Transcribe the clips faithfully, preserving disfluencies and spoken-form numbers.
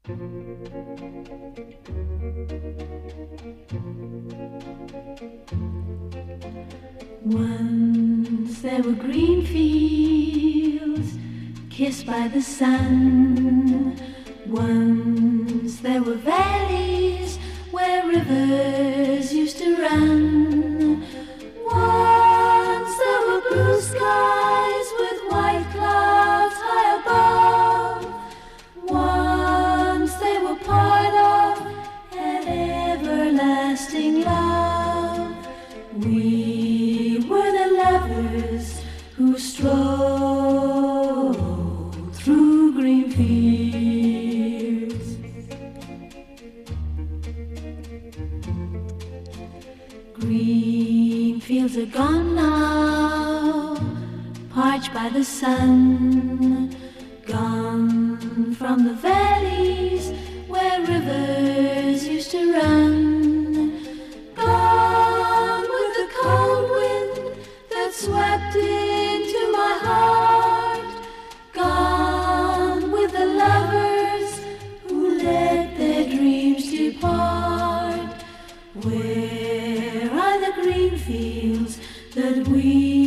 Once there were green fields kissed by the sun. Once there were valleys where rivers used to run. Once there were blue skies with white clouds high above. Once they were part of an everlasting love. We were the lovers who strolled through green fields. Green fields are gone now, parched by the sun. Gone from the valleys where rivers used to run. Gone with the cold wind that swept into my heart. Gone with the lovers who let their dreams depart. Where are the green fields that we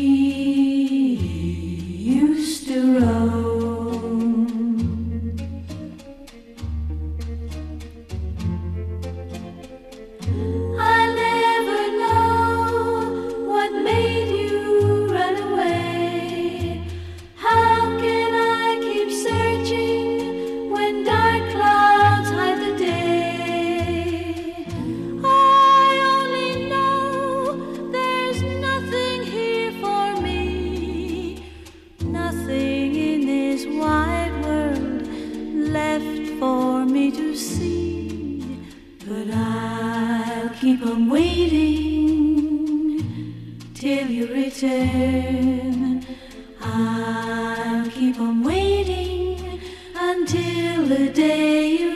used to roam? Keep on waiting till you return. I'll keep on waiting until the day you